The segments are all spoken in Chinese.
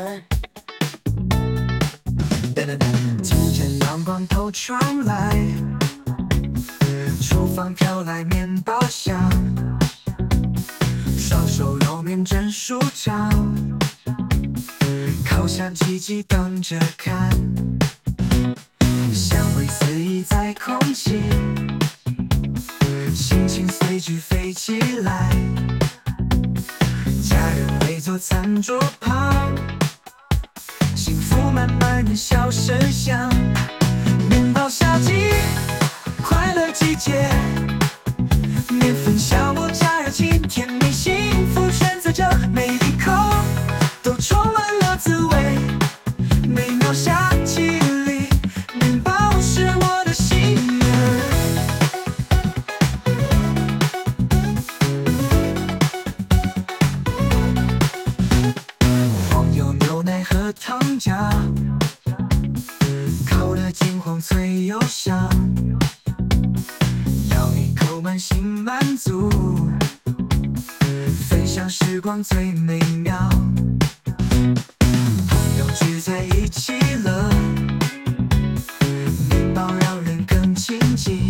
清晨阳光透窗来，厨房飘来面包香，双手揉面蒸薯条，烤箱叽叽等着看，香味四溢在空气，心情随之飞起来，家人围坐餐桌旁，幸福满满的笑声响，面包夏季，快乐季节，面粉小磨加热情，甜蜜幸福选择着每一口都充满了滋味，美妙夏季里，面包是我的心愿。黄油牛奶和糖浆，烤得金黄脆又香，咬一口满心满足，分享时光最美妙，朋友聚在一起了，面包让人更亲近，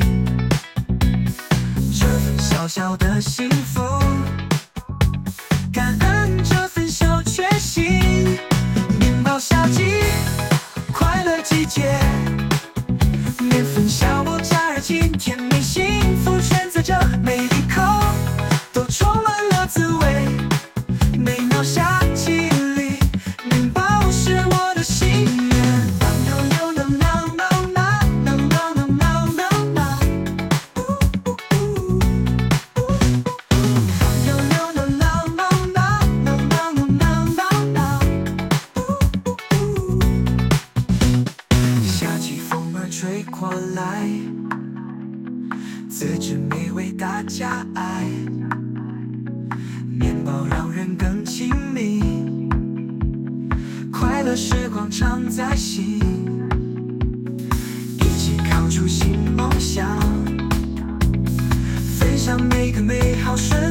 这份小小的幸福，感恩这份小确幸，面包夏季，快乐季节，面粉小磨加热情，甜蜜幸福选择着每一口都充满了滋味，美妙夏季里，面包是我的心愿。夏季风儿吹过来，自制美味大家爱，面包让人更亲密，快乐时光常在心，一起烤出新梦想，分享每个美好瞬